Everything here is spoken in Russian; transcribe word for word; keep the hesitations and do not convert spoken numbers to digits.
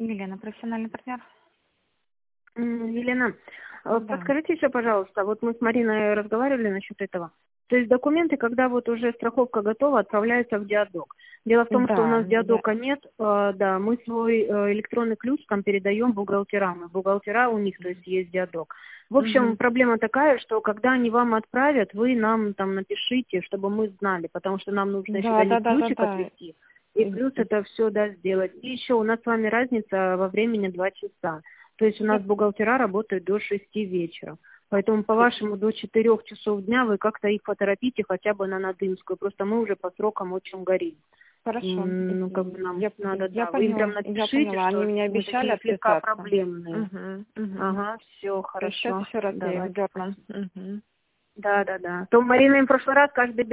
Елена, профессиональный партнер. М, Елена, э, Да. подскажите еще, пожалуйста, вот мы с Мариной разговаривали насчет этого. То есть документы, когда вот уже страховка готова, отправляются в Диадок. Дело в том, что у Да, нас я... Диадока нет, э, да, мы свой э, электронный ключ там передаем бухгалтерам, и бухгалтера у них, то есть есть Диадок. В общем, Мгм. проблема такая, что когда они вам отправят, вы нам там напишите, чтобы мы знали, потому что нам нужно еще Да, до да, них да, да, ключик да. отвести. И И- плюс и- это все, да, сделать. И еще у нас с вами разница во времени два часа. То есть у нас Я бухгалтера работают до шести вечера. Поэтому, по-вашему, до четырех часов дня вы как-то их поторопите хотя бы на Надымскую. Просто мы уже по срокам очень горим. Хорошо. М, Ну, как бы нам Я, надо, я да. Вы им прям поняла. Я напишите, поняла. Они что мне мы обещали такие слегка отписаться. проблемные. Угу, угу. Ага, все, То есть сейчас хорошо. еще раз я их Давайте. дерну. Угу. Да, да, да. То Марина им в прошлый раз каждый